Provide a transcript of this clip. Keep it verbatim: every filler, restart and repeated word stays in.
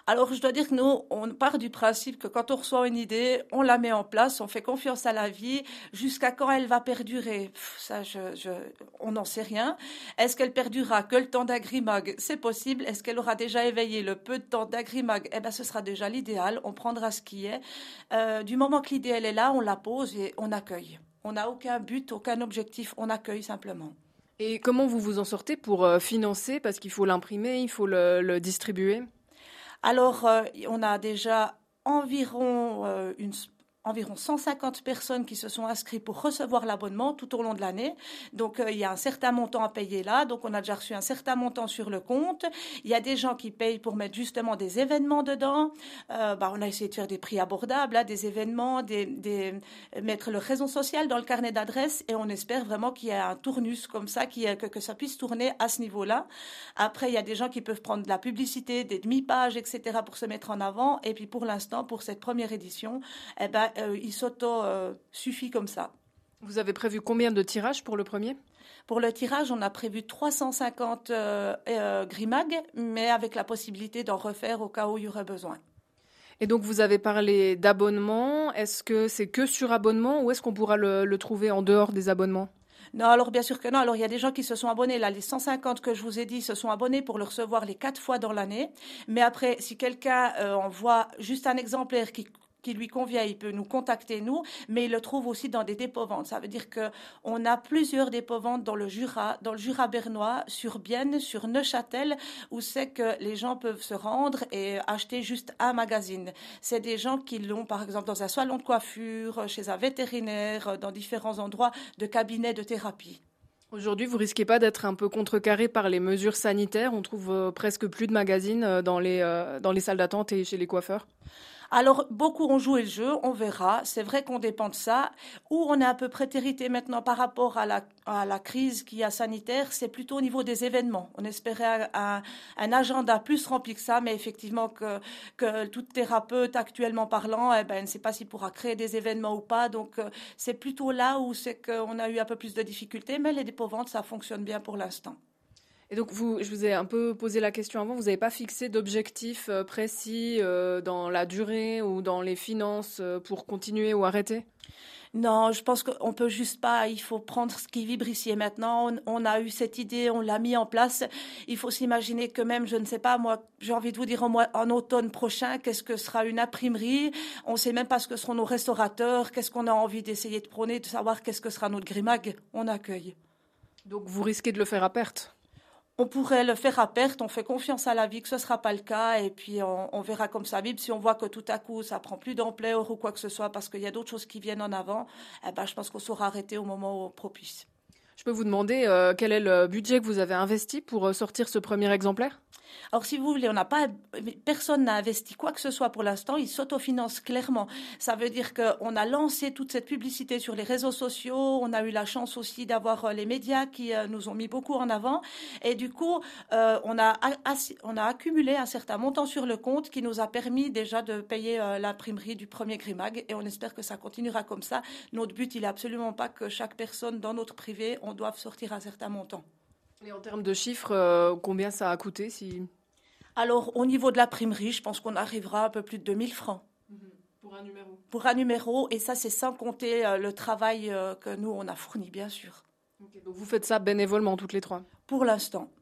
Alors, je dois dire que nous, on part du principe que quand on reçoit une idée, on la met en place, on fait confiance à la vie, jusqu'à quand elle va perdurer. Pff, ça, je, je, on n'en sait rien. Est-ce qu'elle perdurera que le temps d'Agrimag? C'est possible. Est-ce qu'elle aura déjà éveillé le peu de temps d'Agrimag? Eh ben, ce sera déjà l'idéal. On prendra ce qui est. Euh, du moment que l'idée, elle est là, on la pose et on accueille. On n'a aucun but, aucun objectif, on accueille simplement. Et comment vous vous en sortez pour euh, financer? Parce qu'il faut l'imprimer, il faut le, le distribuer. Alors, euh, on a déjà environ euh, une environ cent cinquante personnes qui se sont inscrites pour recevoir l'abonnement tout au long de l'année. Donc, euh, il y a un certain montant à payer là. Donc, on a déjà reçu un certain montant sur le compte. Il y a des gens qui payent pour mettre justement des événements dedans. Euh, bah, on a essayé de faire des prix abordables, là, des événements, des, des, mettre le réseau social dans le carnet d'adresses. Et on espère vraiment qu'il y ait un tournus comme ça, qui, que, que ça puisse tourner à ce niveau-là. Après, il y a des gens qui peuvent prendre de la publicité, des demi-pages, et cetera pour se mettre en avant. Et puis, pour l'instant, pour cette première édition, eh ben, Euh, il s'auto-suffit euh, comme ça. Vous avez prévu combien de tirages pour le premier? Pour le tirage, on a prévu trois cent cinquante euh, euh, Grimag, mais avec la possibilité d'en refaire au cas où il y aurait besoin. Et donc, vous avez parlé d'abonnement. Est-ce que c'est que sur abonnement ou est-ce qu'on pourra le, le trouver en dehors des abonnements? Non, alors bien sûr que non. Alors il y a des gens qui se sont abonnés. Là, les cent cinquante que je vous ai dit se sont abonnés pour le recevoir les quatre fois dans l'année. Mais après, si quelqu'un euh, envoie juste un exemplaire qui qui lui convient, il peut nous contacter, nous, mais il le trouve aussi dans des dépôts-ventes. Ça veut dire qu'on a plusieurs dépôts-ventes dans le Jura, dans le Jura bernois, sur Bienne, sur Neuchâtel, où c'est que les gens peuvent se rendre et acheter juste un magazine. C'est des gens qui l'ont, par exemple, dans un salon de coiffure, chez un vétérinaire, dans différents endroits de cabinets de thérapie. Aujourd'hui, vous risquez pas d'être un peu contrecarré par les mesures sanitaires? On trouve euh, presque plus de magazines euh, dans les, euh, dans les salles d'attente et chez les coiffeurs. Alors, beaucoup ont joué le jeu, on verra. C'est vrai qu'on dépend de ça. Où on est un peu prétérité maintenant par rapport à la, à la crise qu'il y a sanitaire, c'est plutôt au niveau des événements. On espérait un, un, un agenda plus rempli que ça, mais effectivement que, que tout thérapeute actuellement parlant, eh ben, ne sait pas s'il pourra créer des événements ou pas. Donc, euh, c'est plutôt là où c'est qu'on a eu un peu plus de difficultés, mais les dépôts-ventes, ça fonctionne bien pour l'instant. Et donc, vous, je vous ai un peu posé la question avant, vous n'avez pas fixé d'objectif euh, précis euh, dans la durée ou dans les finances euh, pour continuer ou arrêter? Non, je pense qu'on peut juste pas. Il faut prendre ce qui vibre ici et maintenant. On, on a eu cette idée, on l'a mis en place. Il faut s'imaginer que même, je ne sais pas, moi, j'ai envie de vous dire en, mois, en automne prochain, qu'est-ce que sera une imprimerie. On ne sait même pas ce que seront nos restaurateurs. Qu'est-ce qu'on a envie d'essayer de prôner, de savoir qu'est-ce que sera notre Grimag. On accueille. Donc, vous risquez de le faire à perte? On pourrait le faire à perte, on fait confiance à la vie que ce ne sera pas le cas et puis on, on verra comme ça vibre. Si on voit que tout à coup ça prend plus d'ampleur ou quoi que ce soit parce qu'il y a d'autres choses qui viennent en avant, eh ben, je pense qu'on saura arrêter au moment propice. Je peux vous demander euh, quel est le budget que vous avez investi pour euh, sortir ce premier exemplaire? Alors, si vous voulez, on n'a pas, personne n'a investi quoi que ce soit pour l'instant. Il s'autofinance clairement. Ça veut dire qu'on a lancé toute cette publicité sur les réseaux sociaux. On a eu la chance aussi d'avoir les médias qui nous ont mis beaucoup en avant. Et du coup, euh, on a, on a accumulé un certain montant sur le compte qui nous a permis déjà de payer euh, l'imprimerie du premier Grimag. Et on espère que ça continuera comme ça. Notre but, il n'est absolument pas que chaque personne dans notre privé, on doive sortir un certain montant. Et en termes de chiffres, euh, combien ça a coûté si... Alors, au niveau de l'imprimerie, je pense qu'on arrivera à un peu plus de deux mille francs. Mmh. Pour un numéro. Pour un numéro, et ça, c'est sans compter euh, le travail euh, que nous, on a fourni, bien sûr. Okay, donc, vous faites ça bénévolement, toutes les trois? Pour l'instant.